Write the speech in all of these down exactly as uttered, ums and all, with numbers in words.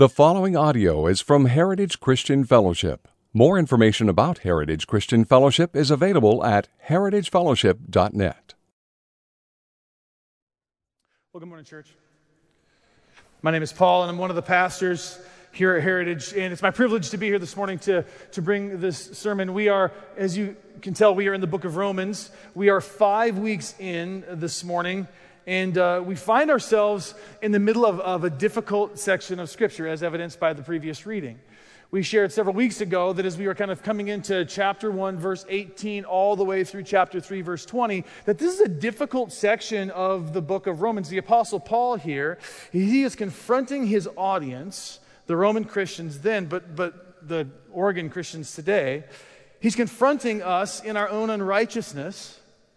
The following audio is from Heritage Christian Fellowship. More information about Heritage Christian Fellowship is available at heritage fellowship dot net. Well, good morning, church. My name is Paul, and I'm one of the pastors here at Heritage, and it's my privilege to be here this morning to, to bring this sermon. We are, as you can tell, we are in the book of Romans. We are five weeks in this morning, and uh, we find ourselves in the middle of, of a difficult section of Scripture, as evidenced by the previous reading. We shared several weeks ago that as we were kind of coming into chapter one, verse eighteen, all the way through chapter three, verse twenty, that this is a difficult section of the book of Romans. The Apostle Paul here, he is confronting his audience, the Roman Christians then, but, but the Oregon Christians today. He's confronting us in our own unrighteousness.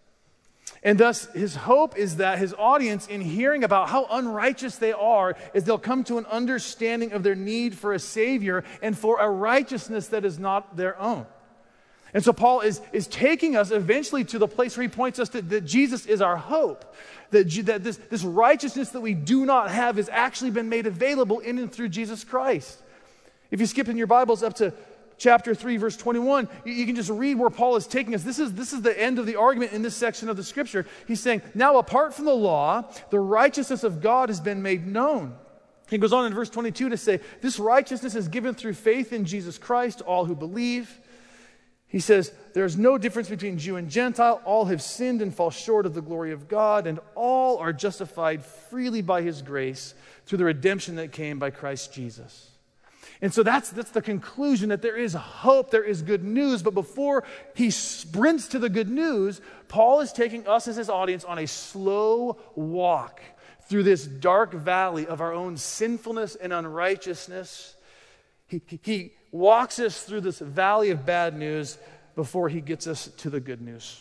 And thus, his hope is that his audience, in hearing about how unrighteous they are, is they'll come to an understanding of their need for a Savior and for a righteousness that is not their own. And so Paul is, is taking us eventually to the place where he points us to that Jesus is our hope, that, that this, this righteousness that we do not have has actually been made available in and through Jesus Christ. If you skip in your Bibles up to chapter three, verse twenty-one, you can just read where Paul is taking us. This is, this is the end of the argument in this section of the Scripture. He's saying, now apart from the law, the righteousness of God has been made known. He goes on in verse twenty-two to say, this righteousness is given through faith in Jesus Christ to all who believe. He says, there is no difference between Jew and Gentile. All have sinned and fall short of the glory of God, and all are justified freely by His grace through the redemption that came by Christ Jesus. And so that's, that's the conclusion, that there is hope, there is good news. But before he sprints to the good news, Paul is taking us as his audience on a slow walk through this dark valley of our own sinfulness and unrighteousness. He, he, he walks us through this valley of bad news before he gets us to the good news.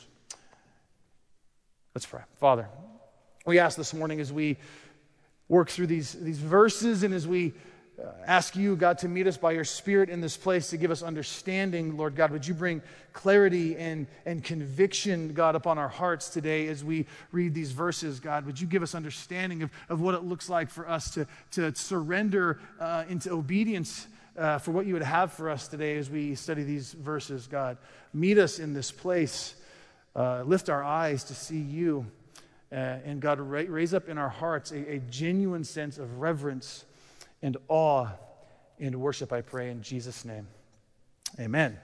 Let's pray. Father, we ask this morning as we work through these, these verses and as we Uh, ask you, God, to meet us by your Spirit in this place, to give us understanding, Lord God. Would you bring clarity and, and conviction, God, upon our hearts today as we read these verses, God? Would you give us understanding of, of what it looks like for us to, to surrender uh, into obedience uh, for what you would have for us today as we study these verses, God? Meet us in this place. Uh, lift our eyes to see you. Uh, and God, ra- raise up in our hearts a, a genuine sense of reverence and awe and worship, I pray in Jesus' name. Amen.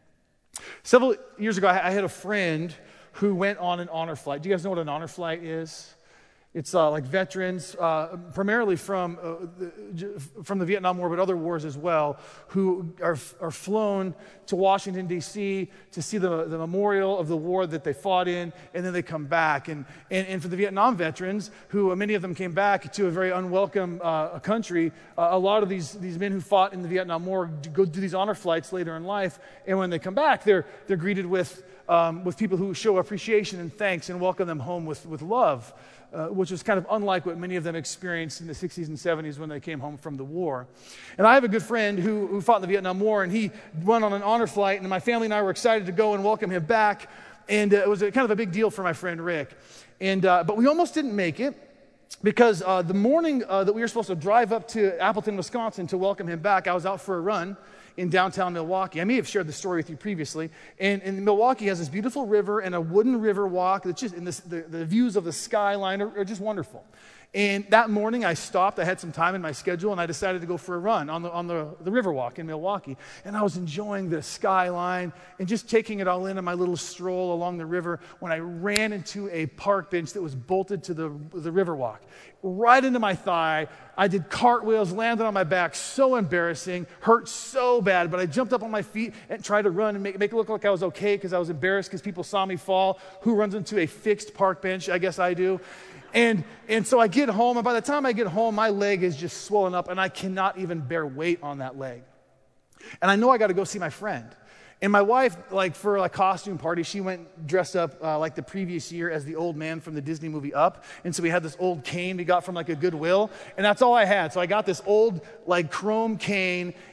Several years ago, I had a friend who went on an honor flight. Do you guys know what an honor flight is? It's uh, like veterans, uh, primarily from uh, the, from the Vietnam War, but other wars as well, who are are flown to Washington, D C to see the, the memorial of the war that they fought in, and then they come back. And and, and for the Vietnam veterans, who uh, many of them came back to a very unwelcome uh, country, uh, a lot of these, these men who fought in the Vietnam War go do these honor flights later in life, and when they come back, they're they're greeted with um, with people who show appreciation and thanks and welcome them home with, with love. Uh, which was kind of unlike what many of them experienced in the sixties and seventies when they came home from the war. And I have a good friend who, who fought in the Vietnam War, and he went on an honor flight, and my family and I were excited to go and welcome him back. And uh, it was a, kind of a big deal for my friend Rick. And uh, but we almost didn't make it because uh, the morning uh, that we were supposed to drive up to Appleton, Wisconsin to welcome him back, I was out for a run in downtown Milwaukee. I may have shared this story with you previously. And, and Milwaukee has this beautiful river and a wooden river walk that's just, and this, the, the views of the skyline are, are just wonderful. And that morning I stopped, I had some time in my schedule, and I decided to go for a run on the on the, the river walk in Milwaukee. And I was enjoying the skyline and just taking it all in on my little stroll along the river when I ran into a park bench that was bolted to the, the river walk. Right into my thigh. I did cartwheels, landed on my back, so embarrassing, hurt so bad, but I jumped up on my feet and tried to run and make, make it look like I was okay because I was embarrassed because people saw me fall. Who runs into a fixed park bench? I guess I do. And and so I get home, and by the time I get home, my leg is just swollen up, and I cannot even bear weight on that leg. And I know I got to go see my friend. And my wife, like for a costume party, she went dressed up uh, like the previous year as the old man from the Disney movie Up. And so we had this old cane we got from like a Goodwill, and that's all I had. So I got this old like chrome cane,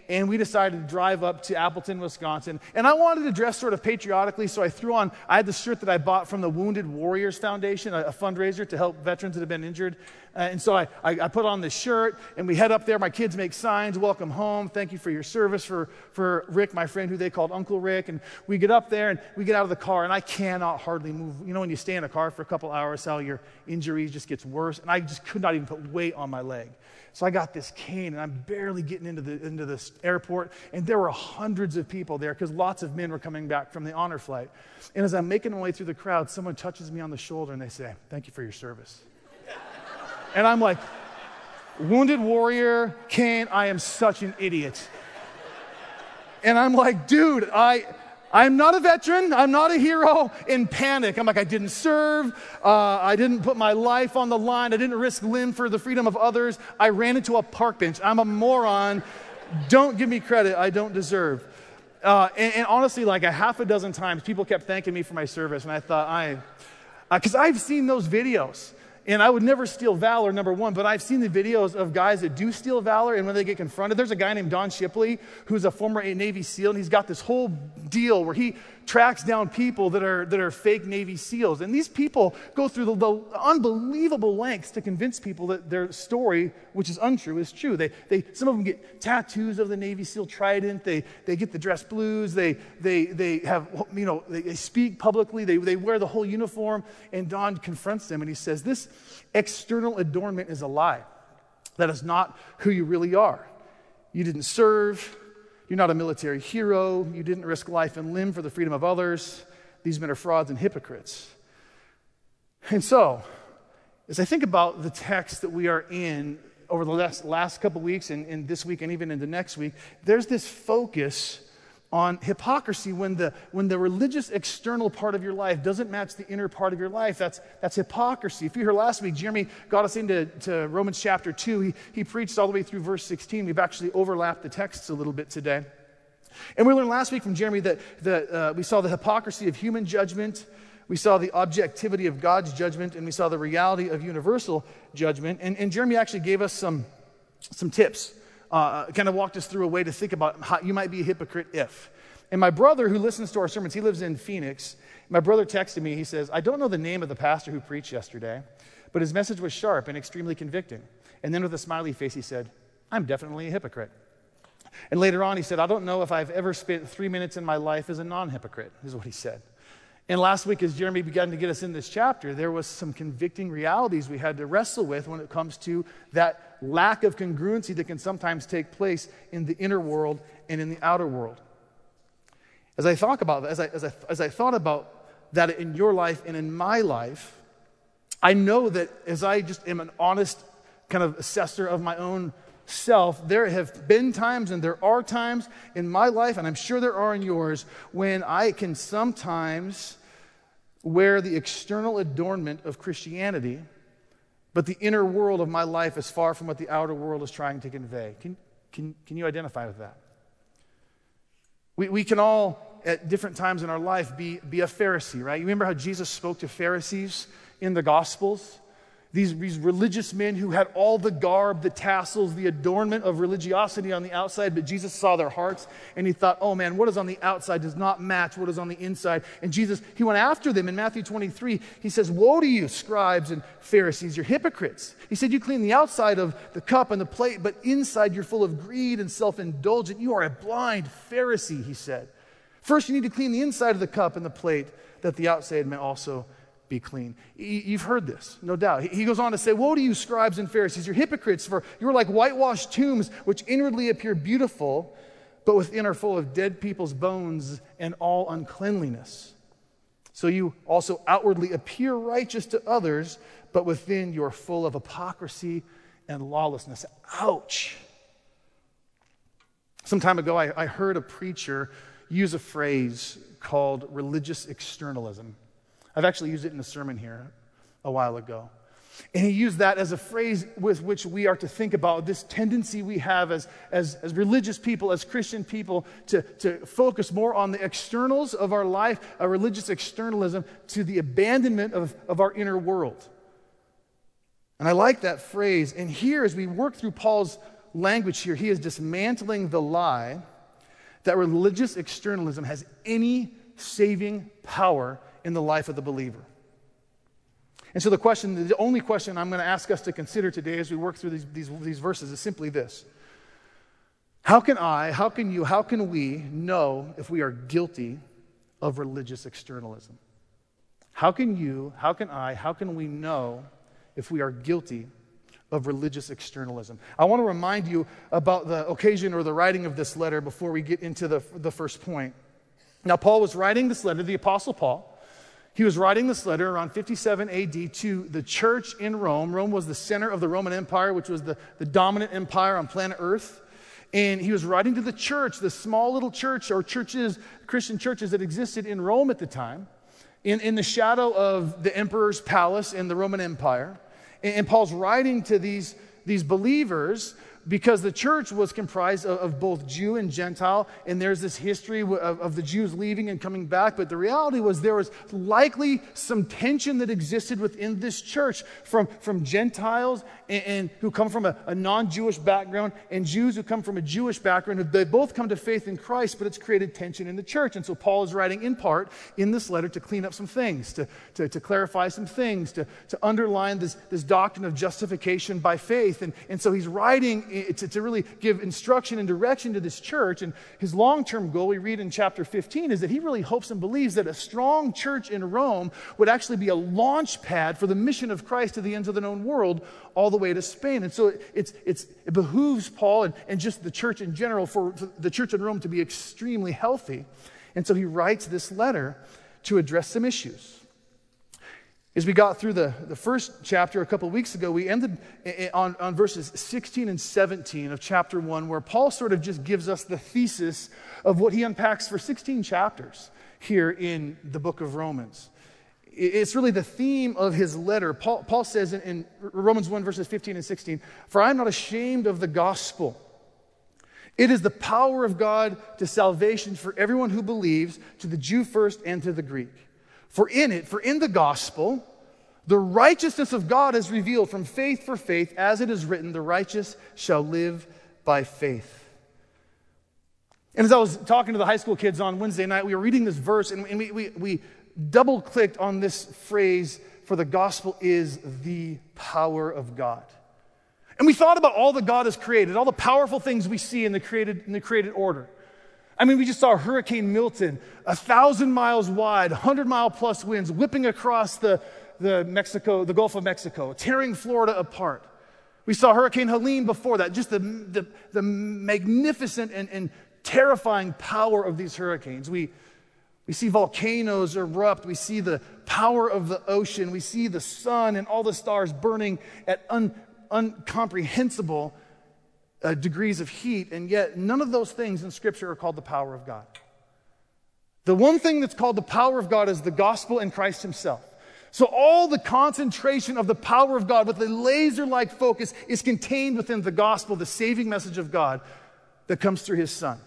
and we decided to drive up to Appleton, Wisconsin. And I wanted to dress sort of patriotically, so I threw on, I had the shirt that I bought from the Wounded Warriors Foundation, a, a fundraiser to help veterans that have been injured. Uh, and so I, I, I put on this shirt, and we head up there. My kids make signs, welcome home, thank you for your service, for, for Rick, my friend, who they called Uncle Rick. And we get up there, and we get out of the car, and I cannot hardly move. You know when you stay in a car for a couple hours, how your injury just gets worse? And I just could not even put weight on my leg. So I got this cane, and I'm barely getting into the into this airport, and there were hundreds of people there because lots of men were coming back from the honor flight. And as I'm making my way through the crowd, someone touches me on the shoulder, and they say, "Thank you for your service." And I'm like, wounded warrior, cane, I am such an idiot. And I'm like, dude, I... I'm not a veteran. I'm not a hero. In panic, I'm like, I didn't serve. Uh, I didn't put my life on the line. I didn't risk limb for the freedom of others. I ran into a park bench. I'm a moron. Don't give me credit I don't deserve. Uh, and, and honestly, like a half a dozen times, people kept thanking me for my service. And I thought, I, because uh, I've seen those videos. And I would never steal valor, number one, but I've seen the videos of guys that do steal valor, and when they get confronted, there's a guy named Don Shipley, who's a former Navy SEAL, and he's got this whole deal where he tracks down people that are that are fake Navy SEALs. And these people go through the, the unbelievable lengths to convince people that their story, which is untrue, is true. They, they, some of them get tattoos of the Navy SEAL trident. They, they get the dress blues. They, they, they have, you know, they, they speak publicly. They, they wear the whole uniform. And Don confronts them, and he says, this external adornment is a lie. That is not who you really are. You didn't serve. You're not a military hero. You didn't risk life and limb for the freedom of others. These men are frauds and hypocrites. And so, as I think about the text that we are in over the last, last couple weeks and, and this week and even into next week, there's this focus on hypocrisy when the when the religious external part of your life doesn't match the inner part of your life. That's that's hypocrisy. If you heard last week, Jeremy got us into to Romans chapter two. He, he preached all the way through verse sixteen. We've actually overlapped the texts a little bit today. And we learned last week from Jeremy that, that uh, we saw the hypocrisy of human judgment, we saw the objectivity of God's judgment, and we saw the reality of universal judgment. And, and Jeremy actually gave us some, some tips. Uh, kind of walked us through a way to think about how you might be a hypocrite if. And my brother, who listens to our sermons, he lives in Phoenix. My brother texted me. He says, I don't know the name of the pastor who preached yesterday, but his message was sharp and extremely convicting. And then with a smiley face, he said, I'm definitely a hypocrite. And later on, he said, I don't know if I've ever spent three minutes in my life as a non-hypocrite, is what he said. And last week, as Jeremy began to get us in this chapter, there was some convicting realities we had to wrestle with when it comes to that lack of congruency that can sometimes take place in the inner world and in the outer world. As I thought about that, as I, as I, as I thought about that in your life and in my life, I know that as I just am an honest kind of assessor of my own self, there have been times and there are times in my life, and I'm sure there are in yours, when I can sometimes wear the external adornment of Christianity, but the inner world of my life is far from what the outer world is trying to convey. Can, can, can you identify with that? We, we can all, at different times in our life, be, be a Pharisee, right? You remember how Jesus spoke to Pharisees in the Gospels? These, these religious men who had all the garb, the tassels, the adornment of religiosity on the outside, but Jesus saw their hearts, and he thought, oh man, what is on the outside does not match what is on the inside. And Jesus, he went after them in Matthew twenty-three. He says, woe to you, scribes and Pharisees, you're hypocrites. He said, you clean the outside of the cup and the plate, but inside you're full of greed and self-indulgent. You are a blind Pharisee, he said. First, you need to clean the inside of the cup and the plate, that the outside may also be clean. You've heard this, no doubt. He goes on to say, woe to you, scribes and Pharisees, you're hypocrites, for you're like whitewashed tombs, which inwardly appear beautiful, but within are full of dead people's bones and all uncleanliness. So you also outwardly appear righteous to others, but within you're full of hypocrisy and lawlessness. Ouch. Some time ago, I, I heard a preacher use a phrase called religious externalism. I've actually used it in a sermon here a while ago. And he used that as a phrase with which we are to think about this tendency we have as, as, as religious people, as Christian people, to, to focus more on the externals of our life, a religious externalism, to the abandonment of, of our inner world. And I like that phrase. And here, as we work through Paul's language here, he is dismantling the lie that religious externalism has any saving power in the life of the believer. And so the question, the only question I'm going to ask us to consider today as we work through these, these, these verses is simply this. How can I, how can you, how can we know if we are guilty of religious externalism? How can you, how can I, how can we know if we are guilty of religious externalism? I want to remind you about the occasion or the writing of this letter before we get into the, the first point. Now, Paul was writing this letter, the Apostle Paul. He was writing this letter around fifty-seven A D to the church in Rome. Rome was the center of the Roman Empire, which was the, the dominant empire on planet Earth. And he was writing to the church, the small little church or churches, Christian churches that existed in Rome at the time, in, in the shadow of the emperor's palace in the Roman Empire. And, and Paul's writing to these, these believers because the church was comprised of, of both Jew and Gentile, and there's this history of, of the Jews leaving and coming back, but the reality was there was likely some tension that existed within this church from, from Gentiles and, and who come from a, a non-Jewish background and Jews who come from a Jewish background. They both come to faith in Christ, but it's created tension in the church. And so Paul is writing in part in this letter to clean up some things, to, to, to clarify some things, to, to underline this, this doctrine of justification by faith. And, and so he's writing To, to really give instruction and direction to this church. And his long-term goal, we read in chapter fifteen, is that he really hopes and believes that a strong church in Rome would actually be a launch pad for the mission of Christ to the ends of the known world, all the way to Spain. And so it's, it's, it behooves Paul and, and just the church in general for, for the church in Rome to be extremely healthy. And so he writes this letter to address some issues. As we got through the, the first chapter a couple of weeks ago, we ended on, on verses sixteen and seventeen of chapter one, where Paul sort of just gives us the thesis of what he unpacks for sixteen chapters here in the book of Romans. It's really the theme of his letter. Paul, Paul says in, in Romans one, verses fifteen and sixteen, "For I am not ashamed of the gospel. It is the power of God to salvation for everyone who believes, to the Jew first and to the Greek. For in it, for in the gospel, the righteousness of God is revealed from faith for faith, as it is written, the righteous shall live by faith." And as I was talking to the high school kids on Wednesday night, we were reading this verse, and we, we, we double-clicked on this phrase, "For the gospel is the power of God." And we thought about all that God has created, all the powerful things we see in the created, in the created order. I mean, we just saw Hurricane Milton, a thousand miles wide, hundred mile plus winds, whipping across the, the Mexico, the Gulf of Mexico, tearing Florida apart. We saw Hurricane Helene before that, just the, the, the magnificent and, and terrifying power of these hurricanes. We, we see volcanoes erupt. We see the power of the ocean. We see the sun and all the stars burning at un, incomprehensible Uh, degrees of heat, and yet none of those things in Scripture are called the power of God. The one thing that's called the power of God is the gospel and Christ himself. So all the concentration of the power of God with a laser-like focus is contained within the gospel, the saving message of God that comes through his Son.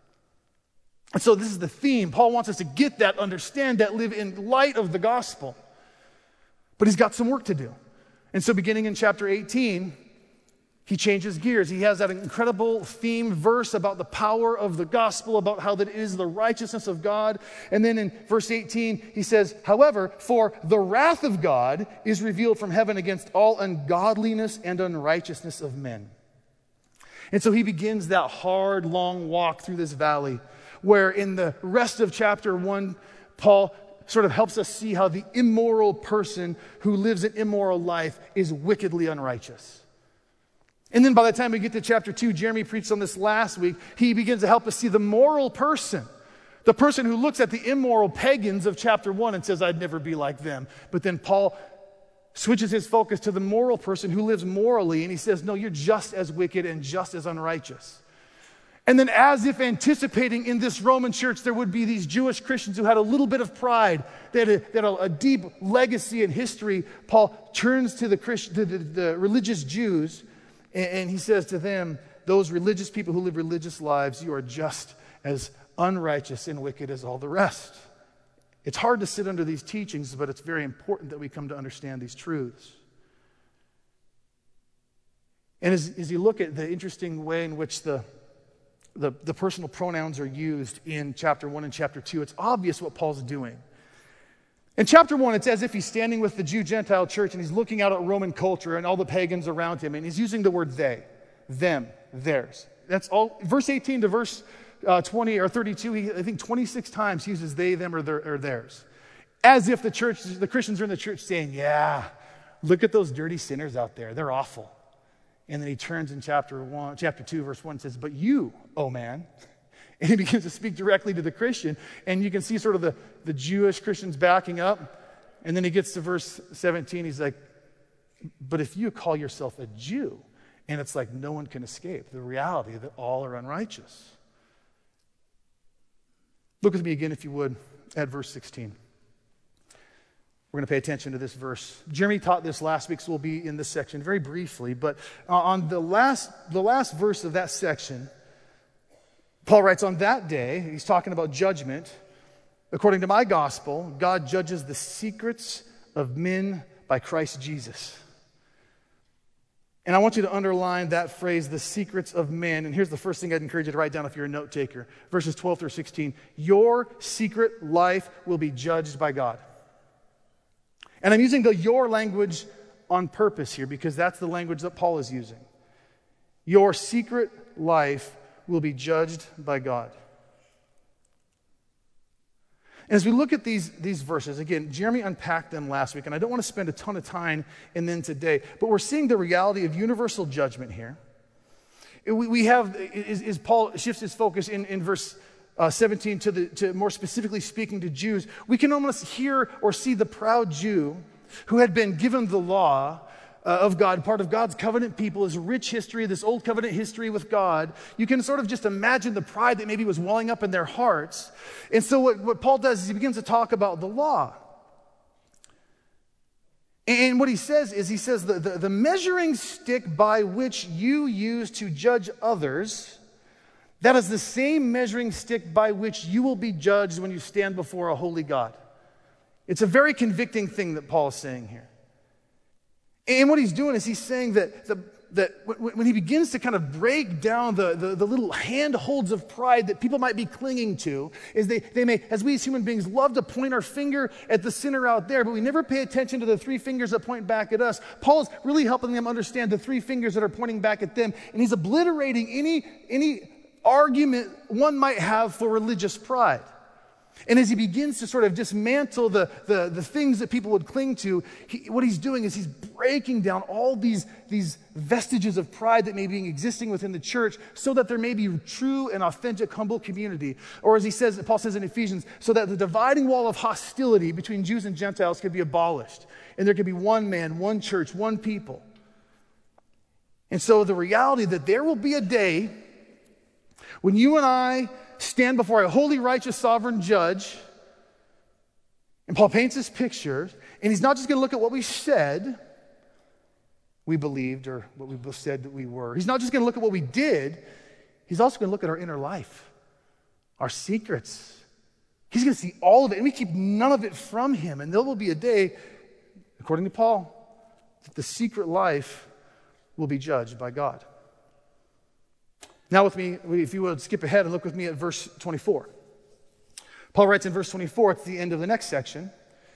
And so this is the theme. Paul wants us to get that, understand that, live in light of the gospel. But he's got some work to do. And so beginning in chapter eighteen, he changes gears. He has that incredible theme verse about the power of the gospel, about how that it is the righteousness of God. And then in verse eighteen, he says, "However, for the wrath of God is revealed from heaven against all ungodliness and unrighteousness of men." And so he begins that hard, long walk through this valley, where in the rest of chapter one, Paul sort of helps us see how the immoral person who lives an immoral life is wickedly unrighteous. And then by the time we get to chapter two, Jeremy preached on this last week, he begins to help us see the moral person. The person who looks at the immoral pagans of chapter one and says, "I'd never be like them." But then Paul switches his focus to the moral person who lives morally, and he says, "No, you're just as wicked and just as unrighteous." And then as if anticipating in this Roman church there would be these Jewish Christians who had a little bit of pride, they had a, they had a, a deep legacy and history, Paul turns to the, Christ, to the, the religious Jews, and he says to them, "Those religious people who live religious lives, you are just as unrighteous and wicked as all the rest." It's hard to sit under these teachings, but it's very important that we come to understand these truths. And as, as you look at the interesting way in which the, the, the personal pronouns are used in chapter one and chapter two, it's obvious what Paul's doing. In chapter one, it's as if he's standing with the Jew-Gentile church and he's looking out at Roman culture and all the pagans around him, and he's using the word they, them, theirs. That's all. Verse eighteen to verse uh, twenty or thirty-two, he, I think twenty-six times he uses they, them, or, their, or theirs. As if the church, the Christians are in the church saying, yeah, look at those dirty sinners out there. They're awful. And then he turns in chapter one, chapter two, verse one, and says, but you, oh man. And he begins to speak directly to the Christian. And you can see sort of the, the Jewish Christians backing up. And then he gets to verse seventeen. He's like, but if you call yourself a Jew, and it's like no one can escape the reality that all are unrighteous. Look with me again, if you would, at verse sixteen. We're going to pay attention to this verse. Jeremy taught this last week, so we'll be in this section very briefly. But on the last, the last verse of that section, Paul writes, on that day, he's talking about judgment. According to my gospel, God judges the secrets of men by Christ Jesus. And I want you to underline that phrase, the secrets of men. And here's the first thing I'd encourage you to write down if you're a note taker. Verses twelve through sixteen. Your secret life will be judged by God. And I'm using the your language on purpose here because that's the language that Paul is using. Your secret life will be judged by God. And as we look at these, these verses, again, Jeremy unpacked them last week, and I don't want to spend a ton of time in them today, but we're seeing the reality of universal judgment here. We, we have, is, is Paul shifts his focus in, in verse uh, seventeen to, the, to more specifically speaking to Jews. We can almost hear or see the proud Jew who had been given the law Uh, of God, part of God's covenant people, his rich history, this old covenant history with God. You can sort of just imagine the pride that maybe was welling up in their hearts. And so what, what Paul does is he begins to talk about the law. And what he says is, he says, the, the, the measuring stick by which you use to judge others, that is the same measuring stick by which you will be judged when you stand before a holy God. It's a very convicting thing that Paul is saying here. And what he's doing is he's saying that, the, that when he begins to kind of break down the, the, the little handholds of pride that people might be clinging to, is they, they may, as we as human beings, love to point our finger at the sinner out there, but we never pay attention to the three fingers that point back at us. Paul is really helping them understand the three fingers that are pointing back at them, and he's obliterating any, any argument one might have for religious pride. And as he begins to sort of dismantle the, the, the things that people would cling to, he, what he's doing is he's breaking down all these, these vestiges of pride that may be existing within the church so that there may be true and authentic, humble community. Or as he says, Paul says in Ephesians, so that the dividing wall of hostility between Jews and Gentiles could be abolished. And there could be one man, one church, one people. And so the reality that there will be a day when you and I stand before a holy, righteous, sovereign judge. And Paul paints this picture, and he's not just going to look at what we said we believed or what we said that we were. He's not just going to look at what we did. He's also going to look at our inner life, our secrets. He's going to see all of it, and we keep none of it from him. And there will be a day, according to Paul, that the secret life will be judged by God. Now with me, if you would skip ahead and look with me at verse twenty-four. Paul writes in verse twenty-four, at the end of the next section,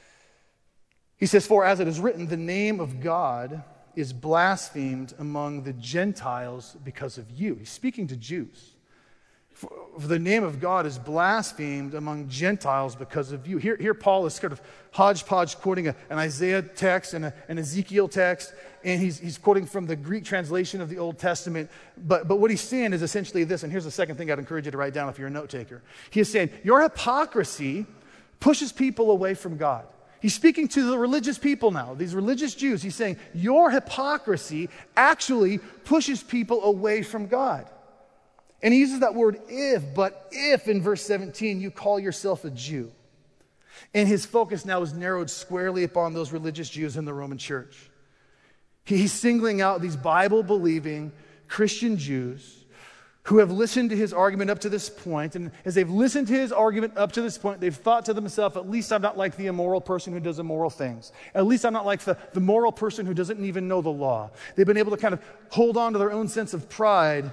he says, for as it is written, the name of God is blasphemed among the Gentiles because of you. He's speaking to Jews. For, for the name of God is blasphemed among Gentiles because of you. Here, here Paul is sort of hodgepodge quoting a, an Isaiah text and a, an Ezekiel text, and he's, he's quoting from the Greek translation of the Old Testament. But, but what he's saying is essentially this, and here's the second thing I'd encourage you to write down if you're a note taker. He is saying, your hypocrisy pushes people away from God. He's speaking to the religious people now, these religious Jews. He's saying, your hypocrisy actually pushes people away from God. And he uses that word if, but if in verse seventeen you call yourself a Jew. And his focus now is narrowed squarely upon those religious Jews in the Roman church. He's singling out these Bible-believing Christian Jews who have listened to his argument up to this point, and as they've listened to his argument up to this point, they've thought to themselves, at least I'm not like the immoral person who does immoral things. At least I'm not like the, the moral person who doesn't even know the law. They've been able to kind of hold on to their own sense of pride.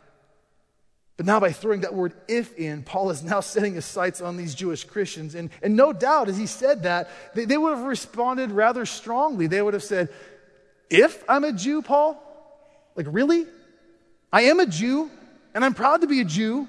But now by throwing that word if in, Paul is now setting his sights on these Jewish Christians. And, and no doubt, as he said that, they, they would have responded rather strongly. They would have said, if I'm a Jew, Paul? Like, really? I am a Jew. And I'm proud to be a Jew.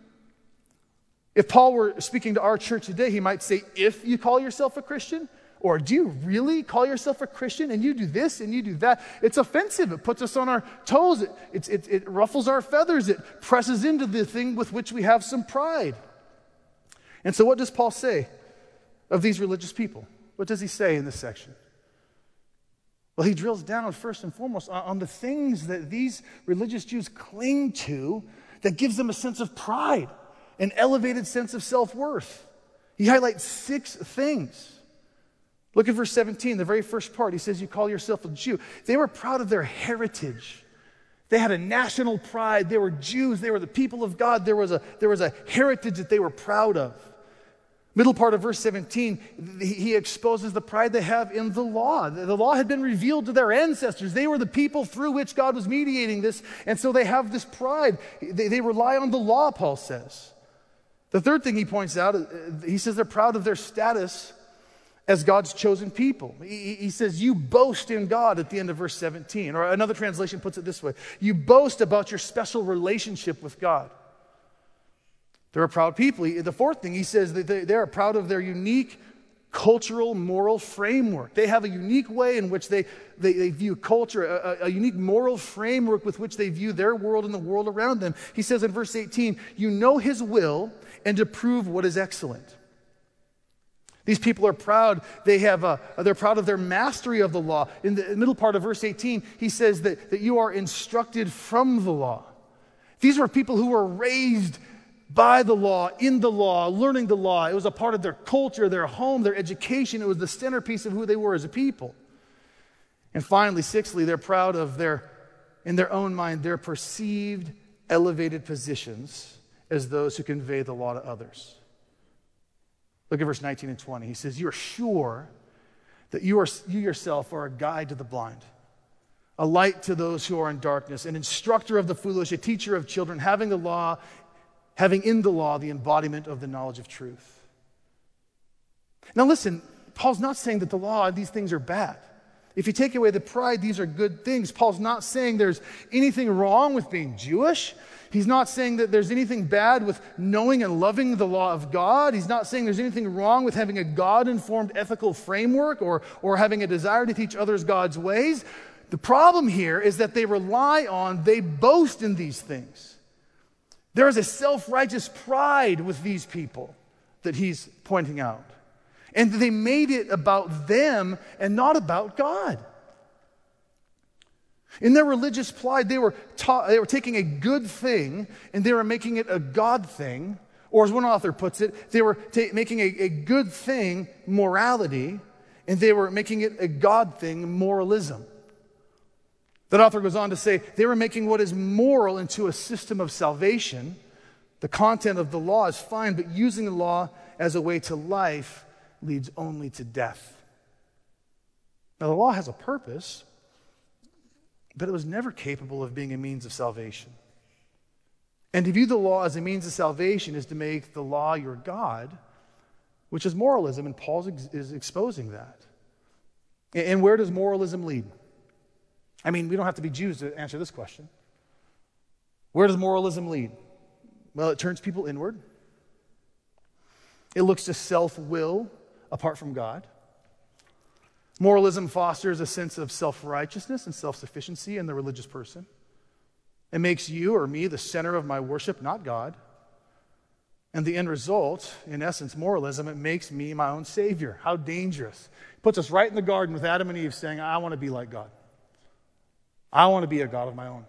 If Paul were speaking to our church today, he might say, if you call yourself a Christian, or do you really call yourself a Christian and you do this and you do that? It's offensive. It puts us on our toes. It, it, it, it ruffles our feathers. It presses into the thing with which we have some pride. And so what does Paul say of these religious people? What does he say in this section? Well, he drills down first and foremost on, on the things that these religious Jews cling to that gives them a sense of pride, an elevated sense of self-worth. He highlights six things. Look at verse seventeen, the very first part. He says, you call yourself a Jew. They were proud of their heritage. They had a national pride. They were Jews. They were the people of God. There was a, there was a heritage that they were proud of. Middle part of verse seventeen, he exposes the pride they have in the law. The law had been revealed to their ancestors. They were the people through which God was mediating this, and so they have this pride. They, they rely on the law, Paul says. The third thing he points out, he says they're proud of their status as God's chosen people. He, he says, you boast in God at the end of verse seventeen. Or another translation puts it this way, you boast about your special relationship with God. They're a proud people. The fourth thing, he says that they, they are proud of their unique cultural, moral framework. They have a unique way in which they, they, they view culture, a, a unique moral framework with which they view their world and the world around them. He says in verse eighteen, you know his will and approve what is excellent. These people are proud. They have a, they're proud of their mastery of the law. In the middle part of verse eighteen, he says that, that you are instructed from the law. These were people who were raised by the law, in the law, learning the law. It was a part of their culture, their home, their education. It was the centerpiece of who they were as a people. And finally, sixthly, they're proud of their, in their own mind, their perceived elevated positions as those who convey the law to others. Look at verse nineteen and twenty. He says, you are sure that you, are, you yourself are a guide to the blind, a light to those who are in darkness, an instructor of the foolish, a teacher of children, having the law having in the law the embodiment of the knowledge of truth. Now listen, Paul's not saying that the law and these things are bad. If you take away the pride, these are good things. Paul's not saying there's anything wrong with being Jewish. He's not saying that there's anything bad with knowing and loving the law of God. He's not saying there's anything wrong with having a God-informed ethical framework or, or having a desire to teach others God's ways. The problem here is that they rely on, they boast in these things. There is a self-righteous pride with these people that he's pointing out. And they made it about them and not about God. In their religious pride, they were, ta- they were taking a good thing and they were making it a God thing. Or as one author puts it, they were ta- making a, a good thing morality and they were making it a God thing moralism. That author goes on to say they were making what is moral into a system of salvation. The content of the law is fine, but using the law as a way to life leads only to death. Now, the law has a purpose, but it was never capable of being a means of salvation. And to view the law as a means of salvation is to make the law your God, which is moralism, and Paul is exposing that. And where does moralism lead? I mean, we don't have to be Jews to answer this question. Where does moralism lead? Well, it turns people inward. It looks to self-will apart from God. Moralism fosters a sense of self-righteousness and self-sufficiency in the religious person. It makes you or me the center of my worship, not God. And the end result, in essence, moralism, it makes me my own savior. How dangerous. It puts us right in the garden with Adam and Eve saying, I want to be like God. I want to be a God of my own.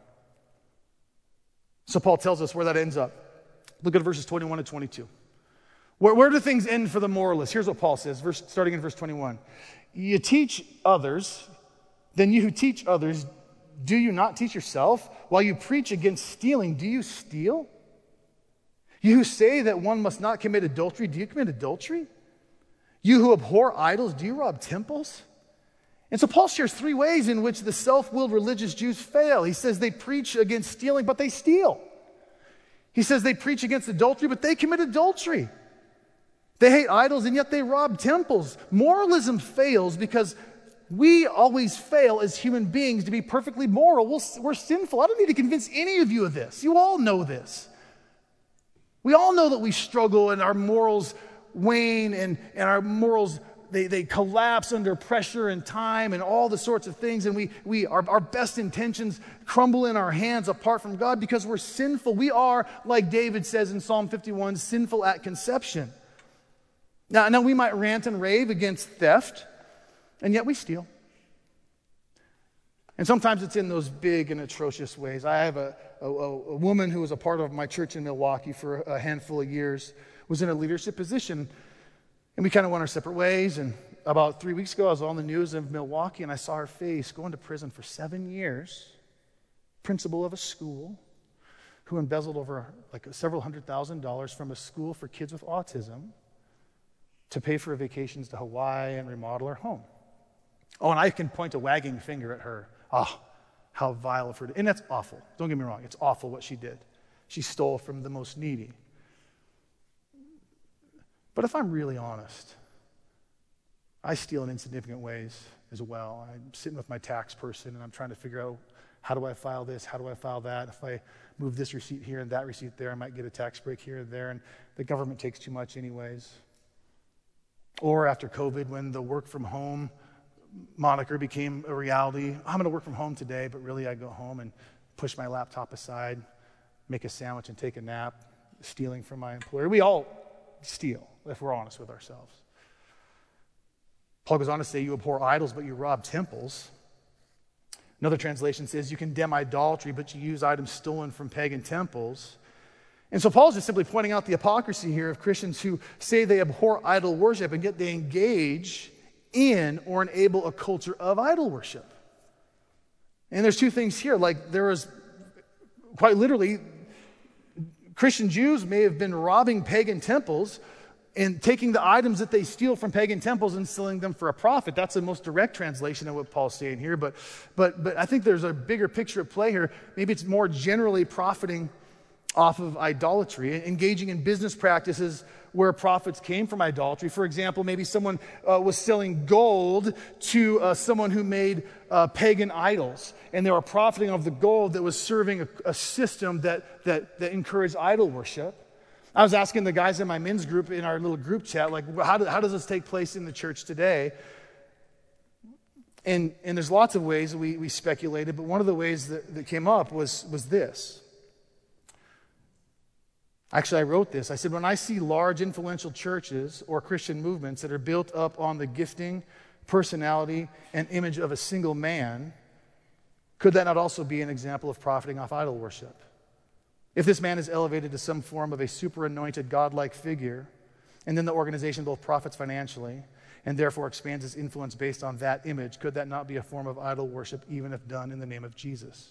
So Paul tells us where that ends up. Look at verses twenty-one and twenty-two. Where, where do things end for the moralist? Here's what Paul says, verse, starting in verse twenty-one. You teach others, then you who teach others do you not teach yourself? While you preach against stealing, do you steal? You who say that one must not commit adultery, do you commit adultery? You who abhor idols, do you rob temples? And so Paul shares three ways in which the self-willed religious Jews fail. He says they preach against stealing, but they steal. He says they preach against adultery, but they commit adultery. They hate idols, and yet they rob temples. Moralism fails because we always fail as human beings to be perfectly moral. We'll, we're sinful. I don't need to convince any of you of this. You all know this. We all know that we struggle and our morals wane and, and our morals, they, they collapse under pressure and time and all the sorts of things. And we, we our, our best intentions crumble in our hands apart from God because we're sinful. We are, like David says in Psalm fifty-one, sinful at conception. Now, now we might rant and rave against theft, and yet we steal. And sometimes it's in those big and atrocious ways. I have a, a, a woman who was a part of my church in Milwaukee for a handful of years, was in a leadership position, and we kind of went our separate ways. And about three weeks ago, I was on the news of Milwaukee, and I saw her face going to prison for seven years, principal of a school, who embezzled over like several hundred thousand dollars from a school for kids with autism to pay for vacations to Hawaii and remodel her home. Oh, and I can point a wagging finger at her. Oh, how vile of her. And that's awful. Don't get me wrong. It's awful what she did. She stole from the most needy. But if I'm really honest, I steal in insignificant ways as well. I'm sitting with my tax person, and I'm trying to figure out, how do I file this? How do I file that? If I move this receipt here and that receipt there, I might get a tax break here and there, and the government takes too much anyways. Or after COVID, when the work from home moniker became a reality. I'm going to work from home today, but really I go home and push my laptop aside, make a sandwich and take a nap, stealing from my employer. We all steal, if we're honest with ourselves. Paul goes on to say, you abhor idols, but you rob temples. Another translation says, you condemn idolatry, but you use items stolen from pagan temples. And so Paul's just simply pointing out the hypocrisy here of Christians who say they abhor idol worship, and yet they engage in or enable a culture of idol worship. And there's two things here. Like, there is, quite literally, Christian Jews may have been robbing pagan temples and taking the items that they steal from pagan temples and selling them for a profit. That's the most direct translation of what Paul's saying here. But, but, but I think there's a bigger picture at play here. Maybe it's more generally profiting off of idolatry, engaging in business practices where profits came from idolatry. For example, maybe someone uh, was selling gold to uh, someone who made uh, pagan idols, and they were profiting off the gold that was serving a, a system that, that, that encouraged idol worship. I was asking the guys in my men's group, in our little group chat, like, how, do, how does this take place in the church today? And, and there's lots of ways we, we speculated, but one of the ways that, that came up was, was this. Actually, I wrote this. I said, when I see large influential churches or Christian movements that are built up on the gifting, personality, and image of a single man, could that not also be an example of profiting off idol worship? If this man is elevated to some form of a super-anointed godlike figure, and then the organization both profits financially and therefore expands its influence based on that image, could that not be a form of idol worship even if done in the name of Jesus?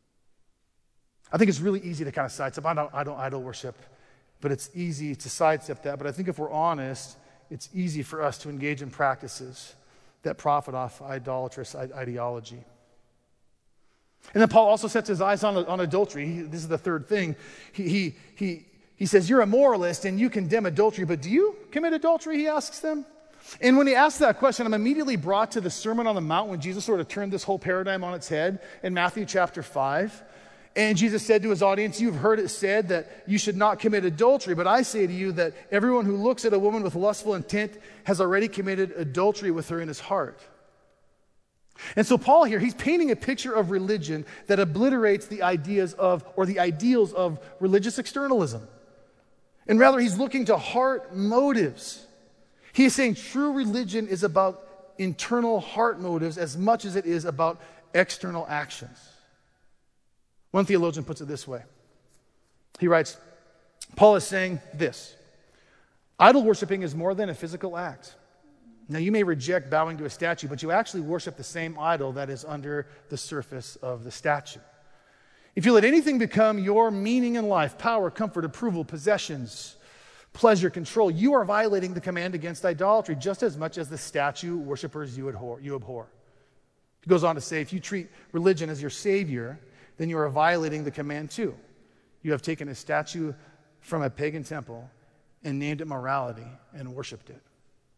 I think it's really easy to kind of sidestep. I don't, I don't idol worship, but it's easy to sidestep that. But I think if we're honest, it's easy for us to engage in practices that profit off idolatrous ideology. And then Paul also sets his eyes on, on adultery. He, this is the third thing. He, he, he, he says, you're a moralist and you condemn adultery, but do you commit adultery, he asks them. And when he asks that question, I'm immediately brought to the Sermon on the Mount when Jesus sort of turned this whole paradigm on its head in Matthew chapter five. And Jesus said to his audience, you've heard it said that you should not commit adultery, but I say to you that everyone who looks at a woman with lustful intent has already committed adultery with her in his heart. And so Paul here, he's painting a picture of religion that obliterates the ideas of, or the ideals of religious externalism. And rather, he's looking to heart motives. He is saying true religion is about internal heart motives as much as it is about external actions. One theologian puts it this way. He writes, Paul is saying this: idol worshiping is more than a physical act. Now, you may reject bowing to a statue, but you actually worship the same idol that is under the surface of the statue. If you let anything become your meaning in life, power, comfort, approval, possessions, pleasure, control, you are violating the command against idolatry just as much as the statue worshipers you abhor. You abhor. He goes on to say, if you treat religion as your savior, then you are violating the command too. You have taken a statue from a pagan temple and named it morality and worshiped it.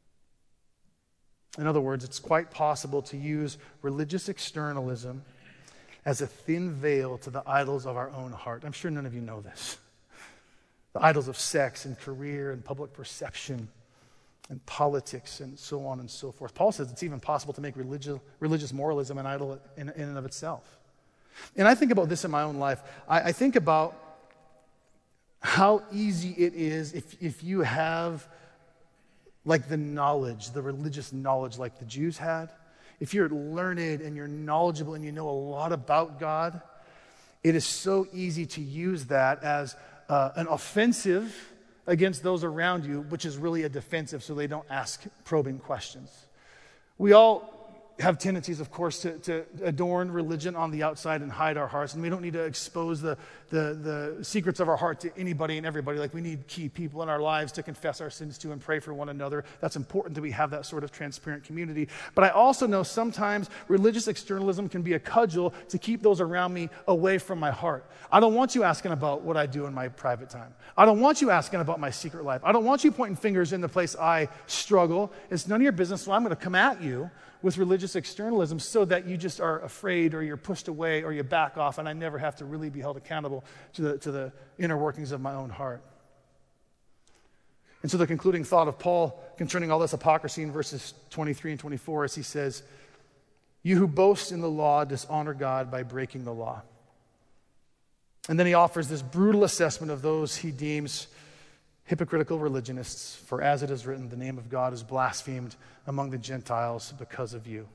In other words, it's quite possible to use religious externalism as a thin veil to the idols of our own heart. I'm sure none of you know this. The idols of sex and career and public perception and politics and so on and so forth. Paul says it's even possible to make religious, religious moralism an idol in, in and of itself. And I think about this in my own life. I, I think about how easy it is if, if you have like the knowledge, the religious knowledge like the Jews had. If you're learned and you're knowledgeable and you know a lot about God, it is so easy to use that as uh, an offensive against those around you, which is really a defensive so they don't ask probing questions. We all have tendencies, of course, to, to adorn religion on the outside and hide our hearts. And we don't need to expose the, the, the secrets of our heart to anybody and everybody. Like, we need key people in our lives to confess our sins to and pray for one another. That's important that we have that sort of transparent community. But I also know sometimes religious externalism can be a cudgel to keep those around me away from my heart. I don't want you asking about what I do in my private time. I don't want you asking about my secret life. I don't want you pointing fingers in the place I struggle. It's none of your business, so I'm going to come at you with religious externalism so that you just are afraid or you're pushed away or you back off, and I never have to really be held accountable to the, to the inner workings of my own heart. And so the concluding thought of Paul concerning all this hypocrisy in verses twenty-three and twenty-four is he says, you who boast in the law dishonor God by breaking the law. And then he offers this brutal assessment of those he deems hypocritical religionists, for as it is written, the name of God is blasphemed among the Gentiles because of you.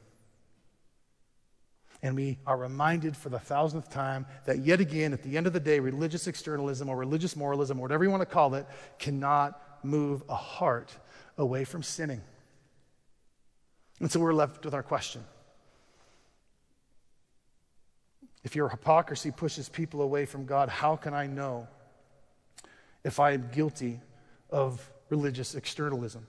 And we are reminded for the thousandth time that yet again, at the end of the day, religious externalism or religious moralism, or whatever you want to call it, cannot move a heart away from sinning. And so we're left with our question. If your hypocrisy pushes people away from God, how can I know if I am guilty of religious externalism?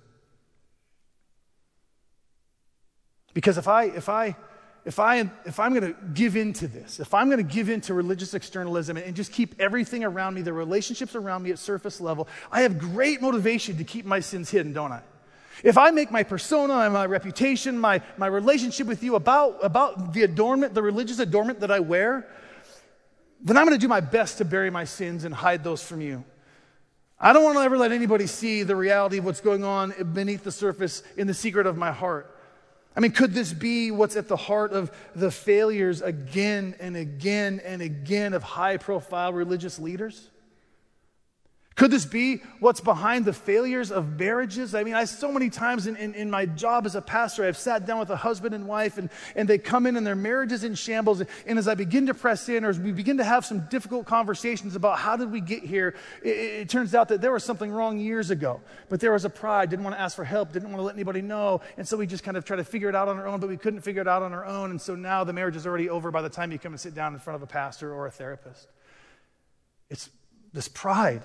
Because if I, if I, if I, if I'm going to give in to this, if I'm going to give in to religious externalism and just keep everything around me, the relationships around me at surface level, I have great motivation to keep my sins hidden, don't I? If I make my persona and my reputation, my, my relationship with you about, about the adornment, the religious adornment that I wear, then I'm going to do my best to bury my sins and hide those from you. I don't want to ever let anybody see the reality of what's going on beneath the surface in the secret of my heart. I mean, could this be what's at the heart of the failures again and again and again of high-profile religious leaders? Could this be what's behind the failures of marriages? I mean, I so many times in, in, in my job as a pastor, I've sat down with a husband and wife, and, and they come in and their marriage is in shambles. And as I begin to press in, or as we begin to have some difficult conversations about how did we get here, it, it turns out that there was something wrong years ago. But there was a pride, didn't want to ask for help, didn't want to let anybody know. And so we just kind of tried to figure it out on our own, but we couldn't figure it out on our own. And so now the marriage is already over by the time you come and sit down in front of a pastor or a therapist. It's this pride.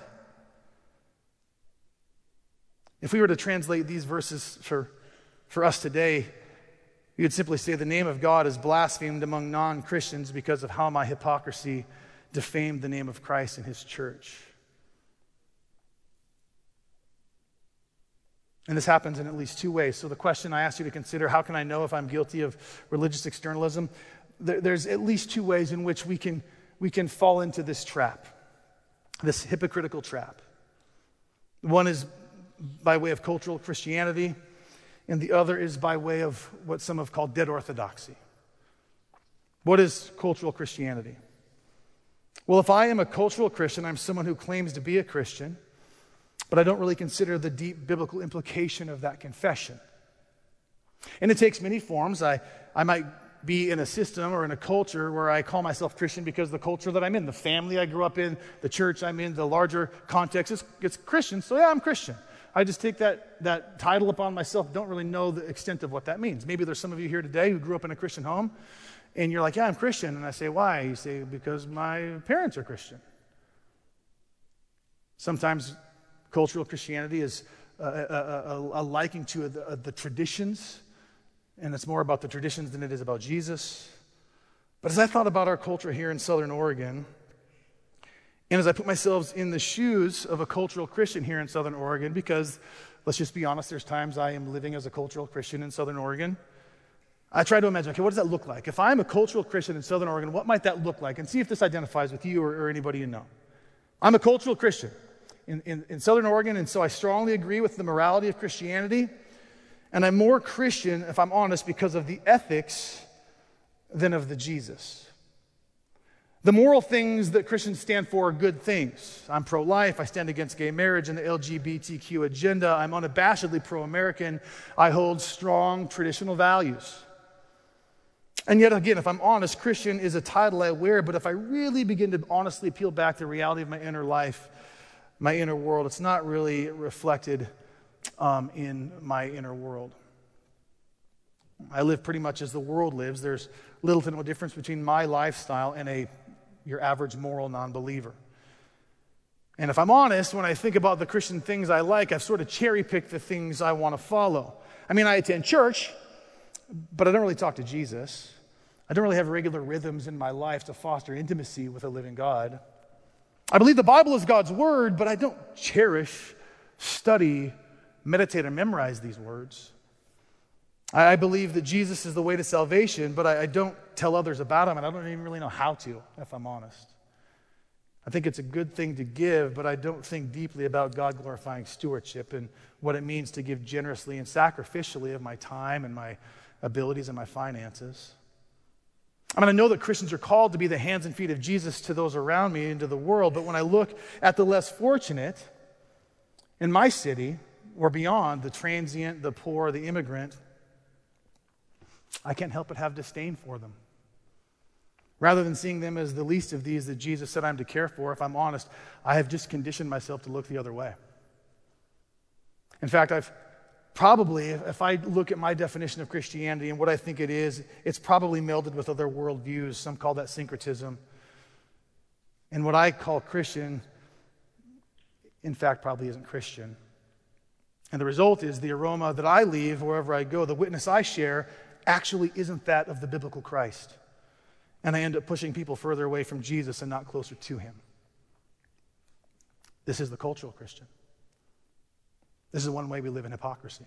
If we were to translate these verses for, for us today, we would simply say the name of God is blasphemed among non-Christians because of how my hypocrisy defamed the name of Christ and his church. And this happens in at least two ways. So the question I ask you to consider, how can I know if I'm guilty of religious externalism? There, there's at least two ways in which we can, we can fall into this trap, this hypocritical trap. One is by way of cultural Christianity, and the other is by way of what some have called dead orthodoxy. What is cultural Christianity? Well, if I am a cultural Christian, I'm someone who claims to be a Christian, but I don't really consider the deep biblical implication of that confession. And it takes many forms. I, I might be in a system or in a culture where I call myself Christian because the culture that I'm in, the family I grew up in, the church I'm in, the larger context, is it's Christian, so yeah, I'm Christian. I just take that, that title upon myself, don't really know the extent of what that means. Maybe there's some of you here today who grew up in a Christian home, and you're like, yeah, I'm Christian. And I say, why? You say, because my parents are Christian. Sometimes cultural Christianity is a, a, a, a liking to the, the traditions, and it's more about the traditions than it is about Jesus. But as I thought about our culture here in Southern Oregon, and as I put myself in the shoes of a cultural Christian here in Southern Oregon, because let's just be honest, there's times I am living as a cultural Christian in Southern Oregon, I try to imagine, okay, what does that look like? If I'm a cultural Christian in Southern Oregon, what might that look like? And see if this identifies with you or, or anybody you know. I'm a cultural Christian in, in, in Southern Oregon, and so I strongly agree with the morality of Christianity, and I'm more Christian, if I'm honest, because of the ethics than of the Jesus. The moral things that Christians stand for are good things. I'm pro-life. I stand against gay marriage and the L G B T Q agenda. I'm unabashedly pro-American. I hold strong traditional values. And yet again, if I'm honest, Christian is a title I wear, but if I really begin to honestly peel back the reality of my inner life, my inner world, it's not really reflected um, in my inner world. I live pretty much as the world lives. There's little to no difference between my lifestyle and a your average moral non-believer. And if I'm honest, when I think about the Christian things I like, I've sort of cherry-picked the things I want to follow. I mean, I attend church, but I don't really talk to Jesus. I don't really have regular rhythms in my life to foster intimacy with a living God. I believe the Bible is God's word, but I don't cherish, study, meditate, or memorize these words. I believe that Jesus is the way to salvation, but I, I don't tell others about him, and I don't even really know how to, if I'm honest. I think it's a good thing to give, but I don't think deeply about God-glorifying stewardship and what it means to give generously and sacrificially of my time and my abilities and my finances. I mean, I know that Christians are called to be the hands and feet of Jesus to those around me and to the world, but when I look at the less fortunate in my city or beyond, the transient, the poor, the immigrant, I can't help but have disdain for them. Rather than seeing them as the least of these that Jesus said I'm to care for, if I'm honest, I have just conditioned myself to look the other way. In fact, I've probably, if I look at my definition of Christianity and what I think it is, it's probably melded with other worldviews. Some call that syncretism. And what I call Christian, in fact, probably isn't Christian. And the result is the aroma that I leave wherever I go, the witness I share, actually isn't that of the biblical Christ. And I end up pushing people further away from Jesus and not closer to him. This is the cultural Christian. This is one way we live in hypocrisy.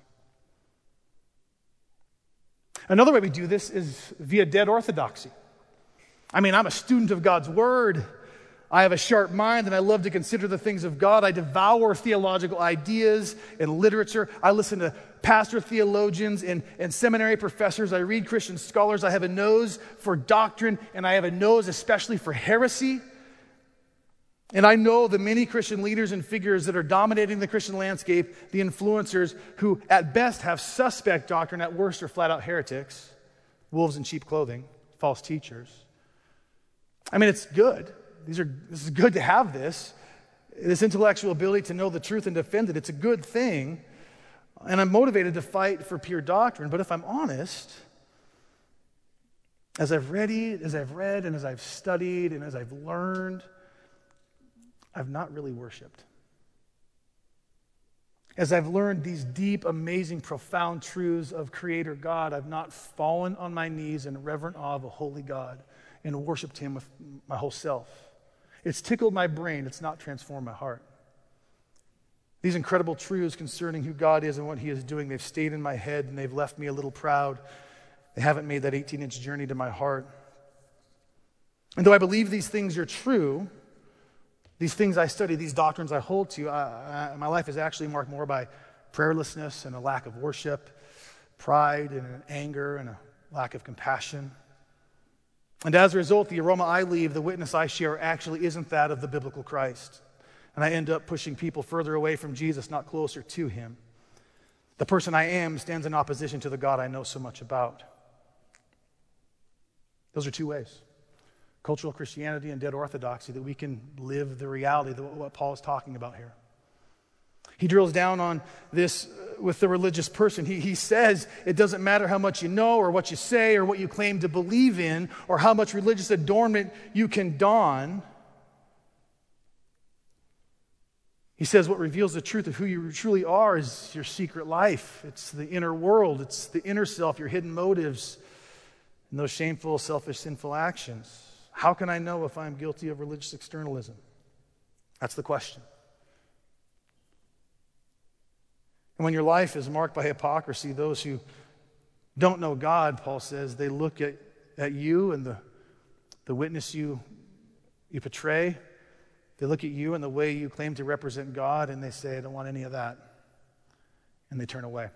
Another way we do this is via dead orthodoxy. I mean, I'm a student of God's word. I have a sharp mind, and I love to consider the things of God. I devour theological ideas and literature. I listen to pastor theologians and, and seminary professors. I read Christian scholars. I have a nose for doctrine, and I have a nose especially for heresy. And I know the many Christian leaders and figures that are dominating the Christian landscape, the influencers who at best have suspect doctrine, at worst are flat-out heretics, wolves in cheap clothing, false teachers. I mean, it's good. These are, this is good to have this, this intellectual ability to know the truth and defend it. It's a good thing, and I'm motivated to fight for pure doctrine. But if I'm honest, as I've read, as I've read, and as I've studied, and as I've learned, I've not really worshiped. As I've learned these deep, amazing, profound truths of Creator God, I've not fallen on my knees in reverent awe of a holy God and worshiped him with my whole self. It's tickled my brain. It's not transformed my heart. These incredible truths concerning who God is and what he is doing, they've stayed in my head and they've left me a little proud. They haven't made that eighteen-inch journey to my heart. And though I believe these things are true, these things I study, these doctrines I hold to, I, I, my life is actually marked more by prayerlessness and a lack of worship, pride and an anger and a lack of compassion. And as a result, the aroma I leave, the witness I share, actually isn't that of the biblical Christ. And I end up pushing people further away from Jesus, not closer to him. The person I am stands in opposition to the God I know so much about. Those are two ways. Cultural Christianity and dead orthodoxy, that we can live the reality of what Paul is talking about here. He drills down on this with the religious person. He, he says it doesn't matter how much you know or what you say or what you claim to believe in or how much religious adornment you can don. He says what reveals the truth of who you truly are is your secret life. It's the inner world. It's the inner self, your hidden motives, and those shameful, selfish, sinful actions. How can I know if I'm guilty of religious externalism? That's the question. And when your life is marked by hypocrisy, those who don't know God, Paul says, they look at, at you and the, the witness you, you portray. They look at you and the way you claim to represent God, and they say, I don't want any of that. And they turn away.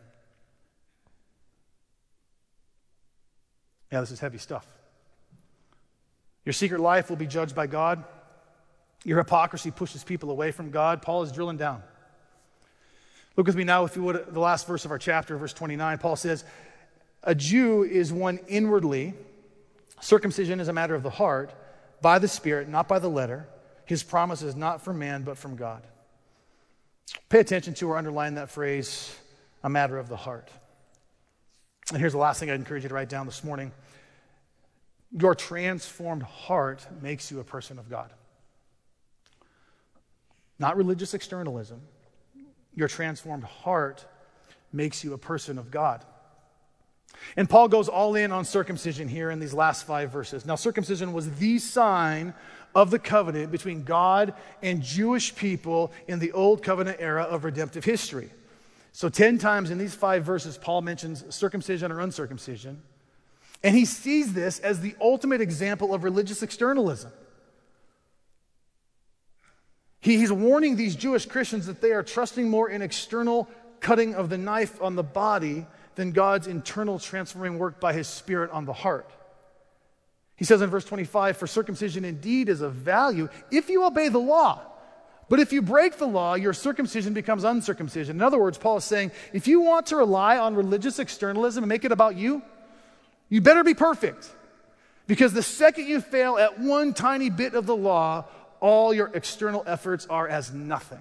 Yeah, this is heavy stuff. Your secret life will be judged by God. Your hypocrisy pushes people away from God. Paul is drilling down. Look with me now, if you would, at the last verse of our chapter, verse twenty-nine. Paul says, a Jew is one inwardly. Circumcision is a matter of the heart, by the Spirit, not by the letter. His promise is not from man, but from God. Pay attention to or underline that phrase, a matter of the heart. And here's the last thing I'd encourage you to write down this morning. Your transformed heart makes you a person of God. Not religious externalism. Your transformed heart makes you a person of God. And Paul goes all in on circumcision here in these last five verses. Now, circumcision was the sign of the covenant between God and Jewish people in the Old Covenant era of redemptive history. So ten times in these five verses, Paul mentions circumcision or uncircumcision. And he sees this as the ultimate example of religious externalism. He, he's warning these Jewish Christians that they are trusting more in external cutting of the knife on the body than God's internal transforming work by his Spirit on the heart. He says in verse twenty-five, for circumcision indeed is of value if you obey the law. But if you break the law, your circumcision becomes uncircumcision. In other words, Paul is saying, if you want to rely on religious externalism and make it about you, you better be perfect. Because the second you fail at one tiny bit of the law, all your external efforts are as nothing.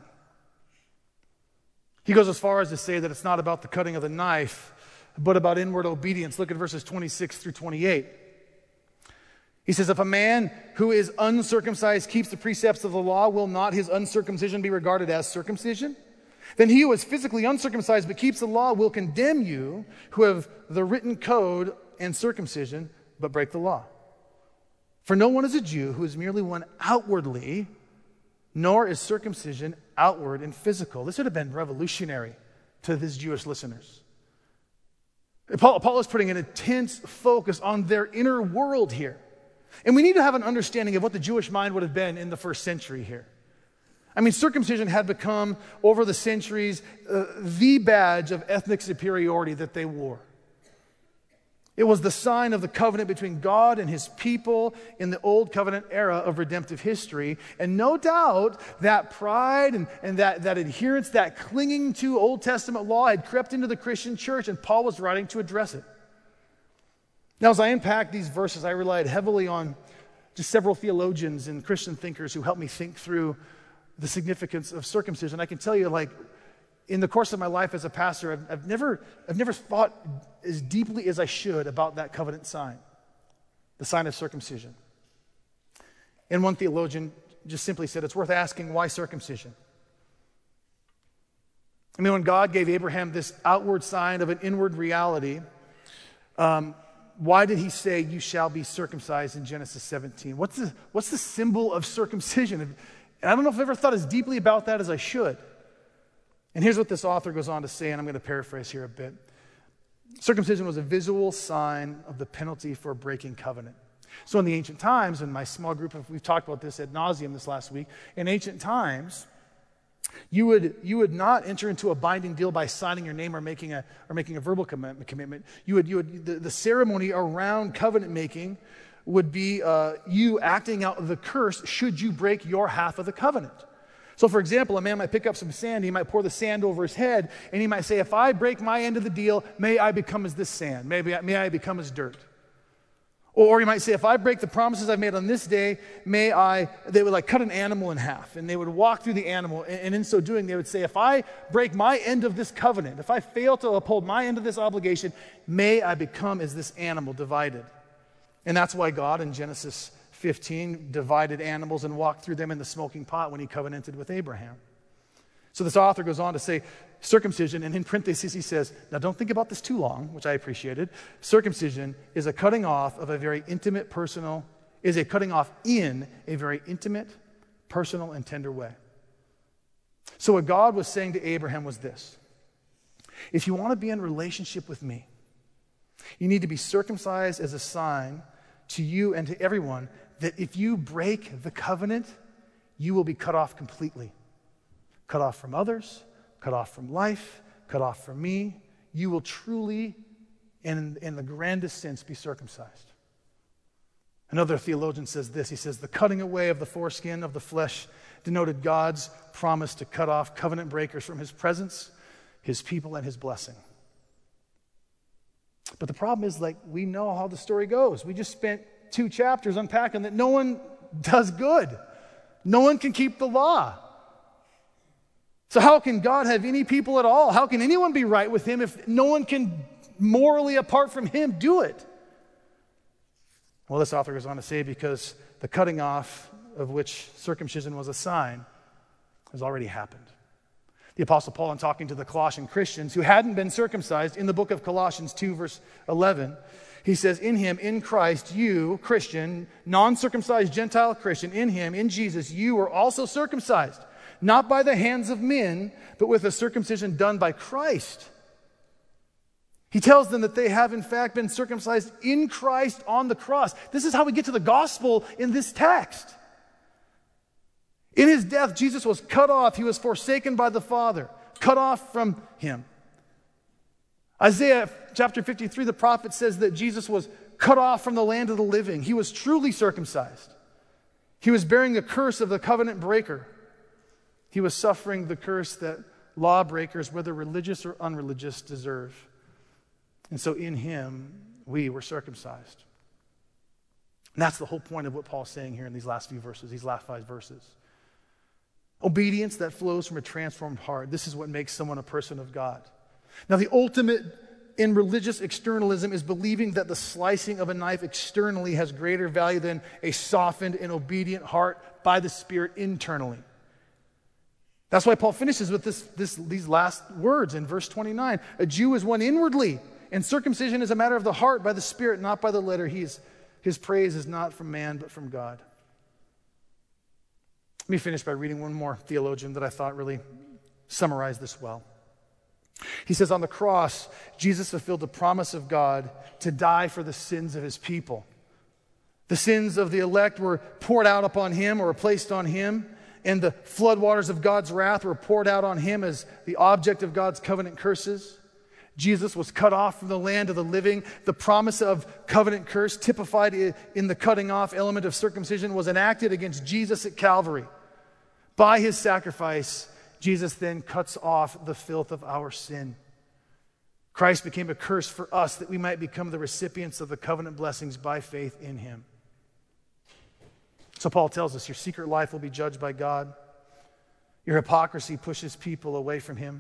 He goes as far as to say that it's not about the cutting of the knife, but about inward obedience. Look at verses twenty-six through twenty-eight. He says, if a man who is uncircumcised keeps the precepts of the law, will not his uncircumcision be regarded as circumcision? Then he who is physically uncircumcised but keeps the law will condemn you, who have the written code and circumcision, but break the law. For no one is a Jew who is merely one outwardly, nor is circumcision outward and physical. This would have been revolutionary to his Jewish listeners. Paul, Paul is putting an intense focus on their inner world here. And we need to have an understanding of what the Jewish mind would have been in the first century here. I mean, circumcision had become, over the centuries, uh, the badge of ethnic superiority that they wore. It was the sign of the covenant between God and his people in the Old Covenant era of redemptive history. And no doubt that pride and, and that, that adherence, that clinging to Old Testament law had crept into the Christian church, and Paul was writing to address it. Now, as I unpack these verses, I relied heavily on just several theologians and Christian thinkers who helped me think through the significance of circumcision. I can tell you, like, in the course of my life as a pastor, I've, I've never I've never thought as deeply as I should about that covenant sign, the sign of circumcision. And one theologian just simply said, it's worth asking, why circumcision? I mean, when God gave Abraham this outward sign of an inward reality, um, why did he say, you shall be circumcised in Genesis seventeen? What's the, what's the symbol of circumcision? And I don't know if I've ever thought as deeply about that as I should. And here's what this author goes on to say, and I'm going to paraphrase here a bit. Circumcision was a visual sign of the penalty for breaking covenant. So in the ancient times, in my small group, we've talked about this ad nauseum this last week, in ancient times, you would you would not enter into a binding deal by signing your name or making a or making a verbal commitment. commitment. You would you would the, the ceremony around covenant making would be uh, you acting out the curse should you break your half of the covenant. So, for example, a man might pick up some sand, he might pour the sand over his head, and he might say, if I break my end of the deal, may I become as this sand, maybe may I become as dirt. Or you might say, if I break the promises I've made on this day, may I, they would like cut an animal in half, and they would walk through the animal, and, and in so doing, they would say, if I break my end of this covenant, if I fail to uphold my end of this obligation, may I become as this animal divided. And that's why God in Genesis fifteen divided animals and walked through them in the smoking pot when he covenanted with Abraham. So this author goes on to say, circumcision, and in parentheses he says, now don't think about this too long, which I appreciated. Circumcision is a cutting off of a very intimate, personal, is a cutting off in a very intimate, personal, and tender way. So what God was saying to Abraham was this: if you want to be in relationship with me, you need to be circumcised as a sign to you and to everyone that if you break the covenant, you will be cut off completely. Cut off from others, cut off from life, cut off from me. You will truly, and in the grandest sense, be circumcised. Another theologian says this. He says, the cutting away of the foreskin of the flesh denoted God's promise to cut off covenant breakers from his presence, his people, and his blessing. But the problem is, like, we know how the story goes. We just spent two chapters unpacking that no one does good. No one can keep the law. So how can God have any people at all? How can anyone be right with him if no one can morally, apart from him, do it? Well, this author goes on to say, because the cutting off of which circumcision was a sign has already happened. The Apostle Paul, in talking to the Colossian Christians who hadn't been circumcised, in the book of Colossians two, verse eleven, he says, in him, in Christ, you, Christian, non-circumcised Gentile Christian, in him, in Jesus, you were also circumcised, not by the hands of men, but with a circumcision done by Christ. He tells them that they have in fact been circumcised in Christ on the cross. This is how we get to the gospel in this text. In his death, Jesus was cut off. He was forsaken by the Father, cut off from him. Isaiah chapter fifty-three, the prophet says that Jesus was cut off from the land of the living. He was truly circumcised. He was bearing the curse of the covenant breaker. He was suffering the curse that lawbreakers, whether religious or unreligious, deserve. And so in him, we were circumcised. And that's the whole point of what Paul's saying here in these last few verses, these last five verses. Obedience that flows from a transformed heart. This is what makes someone a person of God. Now, the ultimate in religious externalism is believing that the slicing of a knife externally has greater value than a softened and obedient heart by the Spirit internally. That's why Paul finishes with this, this, these last words in verse twenty-nine. A Jew is one inwardly, and circumcision is a matter of the heart by the Spirit, not by the letter. He's, his praise is not from man, but from God. Let me finish by reading one more theologian that I thought really summarized this well. He says, on the cross, Jesus fulfilled the promise of God to die for the sins of his people. The sins of the elect were poured out upon him or were placed on him, and the floodwaters of God's wrath were poured out on him as the object of God's covenant curses. Jesus was cut off from the land of the living. The promise of covenant curse, typified in the cutting off element of circumcision, was enacted against Jesus at Calvary. By his sacrifice, Jesus then cuts off the filth of our sin. Christ became a curse for us that we might become the recipients of the covenant blessings by faith in him. So Paul tells us your secret life will be judged by God. Your hypocrisy pushes people away from him.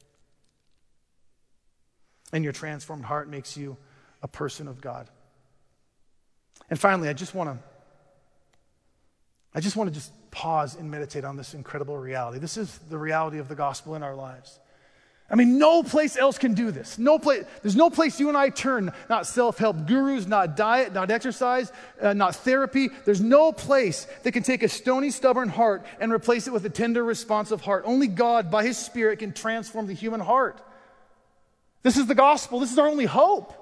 And your transformed heart makes you a person of God. And finally, I just want to I just want to just pause and meditate on this incredible reality. This is the reality of the gospel in our lives. I mean, no place else can do this. No place, there's no place you and I turn, not self-help gurus, not diet, not exercise, uh, not therapy. There's no place that can take a stony, stubborn heart and replace it with a tender, responsive heart. Only God, by his Spirit, can transform the human heart. This is the gospel. This is our only hope.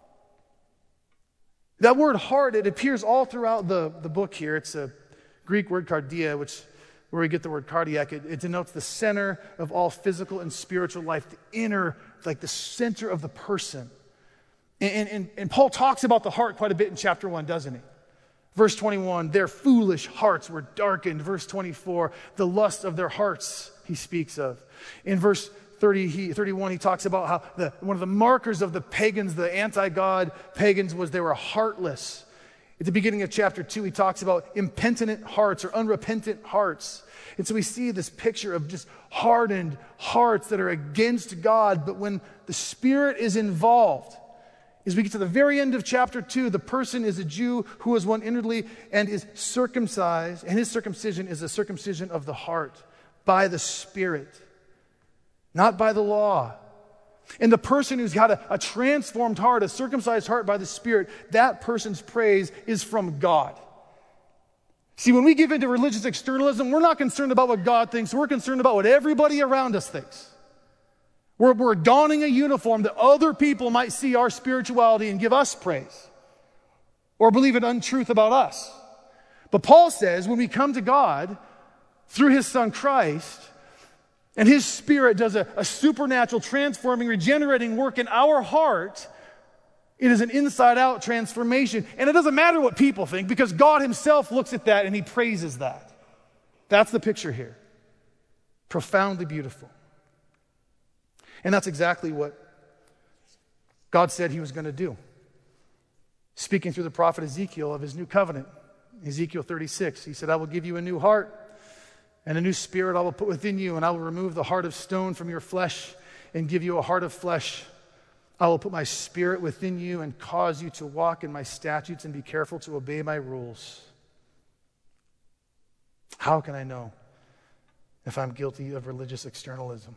That word heart, it appears all throughout the, the book here. It's a Greek word kardia, which where we get the word cardiac. It, it denotes the center of all physical and spiritual life, the inner, like the center of the person. And, and, and Paul talks about the heart quite a bit in chapter one, doesn't he? Verse twenty-one, their foolish hearts were darkened. Verse twenty-four, the lust of their hearts he speaks of. In verse thirty, he, thirty-one, he talks about how the, one of the markers of the pagans, the anti-God pagans, was they were heartless. At the beginning of chapter two, he talks about impenitent hearts or unrepentant hearts. And so we see this picture of just hardened hearts that are against God. But when the Spirit is involved, as we get to the very end of chapter two, the person is a Jew who is one inwardly and is circumcised, and his circumcision is a circumcision of the heart by the Spirit, not by the law. And the person who's got a, a transformed heart, a circumcised heart by the Spirit, that person's praise is from God. See, when we give into religious externalism, we're not concerned about what God thinks. We're concerned about what everybody around us thinks. We're, we're donning a uniform that other people might see our spirituality and give us praise or believe an untruth about us. But Paul says when we come to God through his Son Christ, and his Spirit does a, a supernatural, transforming, regenerating work in our heart, it is an inside-out transformation. And it doesn't matter what people think because God himself looks at that and he praises that. That's the picture here. Profoundly beautiful. And that's exactly what God said he was going to do. Speaking through the prophet Ezekiel of his new covenant, Ezekiel thirty-six, he said, I will give you a new heart and a new spirit I will put within you, and I will remove the heart of stone from your flesh and give you a heart of flesh. I will put my Spirit within you and cause you to walk in my statutes and be careful to obey my rules. How can I know if I'm guilty of religious externalism?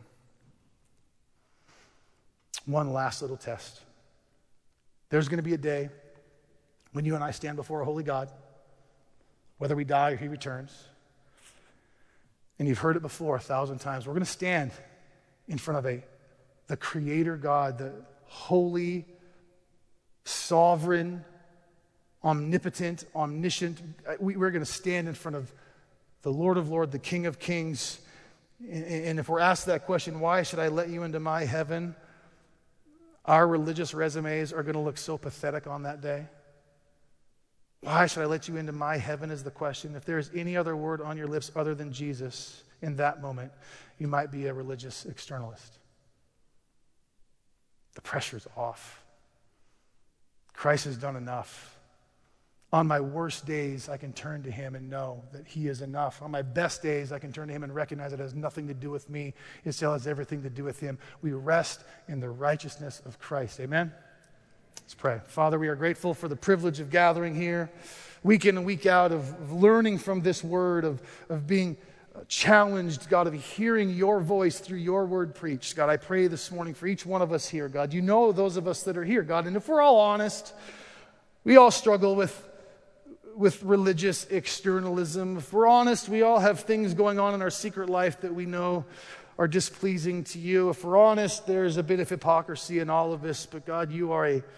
One last little test. There's going to be a day when you and I stand before a holy God, whether we die or he returns. And you've heard it before a thousand times. We're going to stand in front of a the Creator God, the holy, sovereign, omnipotent, omniscient. We, we're going to stand in front of the Lord of Lords, the King of Kings. And, and if we're asked that question, why should I let you into my heaven? Our religious resumes are going to look so pathetic on that day. Why should I let you into my heaven is the question. If there's any other word on your lips other than Jesus in that moment, you might be a religious externalist. The pressure's off. Christ has done enough. On my worst days, I can turn to him and know that he is enough. On my best days, I can turn to him and recognize it has nothing to do with me. It still has everything to do with him. We rest in the righteousness of Christ. Amen? Let's pray. Father, we are grateful for the privilege of gathering here week in and week out, of, of learning from this word, of, of being challenged, God, of hearing your voice through your word preached. God, I pray this morning for each one of us here. God, you know those of us that are here, God. And if we're all honest, we all struggle with with religious externalism. If we're honest, we all have things going on in our secret life that we know are displeasing to you. If we're honest, there's a bit of hypocrisy in all of this, but God, you are a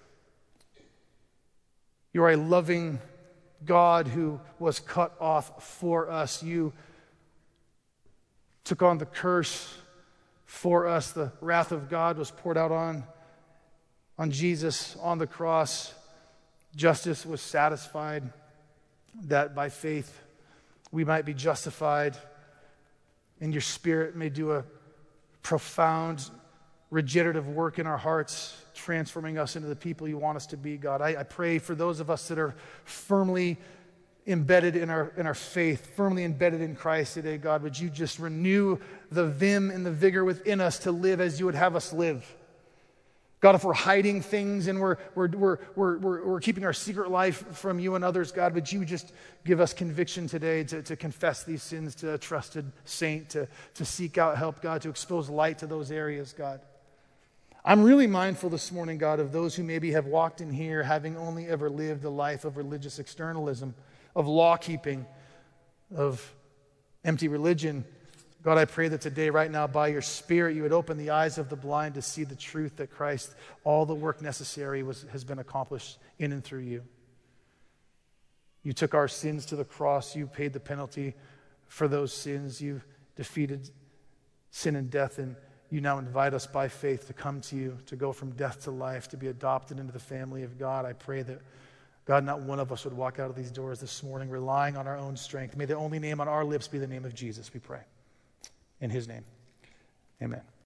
you are a loving God who was cut off for us. You took on the curse for us. The wrath of God was poured out on, on Jesus on the cross. Justice was satisfied, that by faith we might be justified, and your Spirit may do a profound regenerative work in our hearts, transforming us into the people you want us to be, God. I, I pray for those of us that are firmly embedded in our in our faith, firmly embedded in Christ today, God. Would you just renew the vim and the vigor within us to live as you would have us live? God, if we're hiding things and we're, we're, we're, we're, we're, we're keeping our secret life from you and others, God, would you just give us conviction today to, to confess these sins to a trusted saint, to, to seek out help, God, to expose light to those areas, God. I'm really mindful this morning, God, of those who maybe have walked in here having only ever lived a life of religious externalism, of law-keeping, of empty religion. God, I pray that today, right now, by your Spirit, you would open the eyes of the blind to see the truth that Christ, all the work necessary was, has been accomplished in and through you. You took our sins to the cross. You paid the penalty for those sins. You defeated sin and death, and you now invite us by faith to come to you, to go from death to life, to be adopted into the family of God. I pray that, God, not one of us would walk out of these doors this morning relying on our own strength. May the only name on our lips be the name of Jesus, we pray. In his name, amen.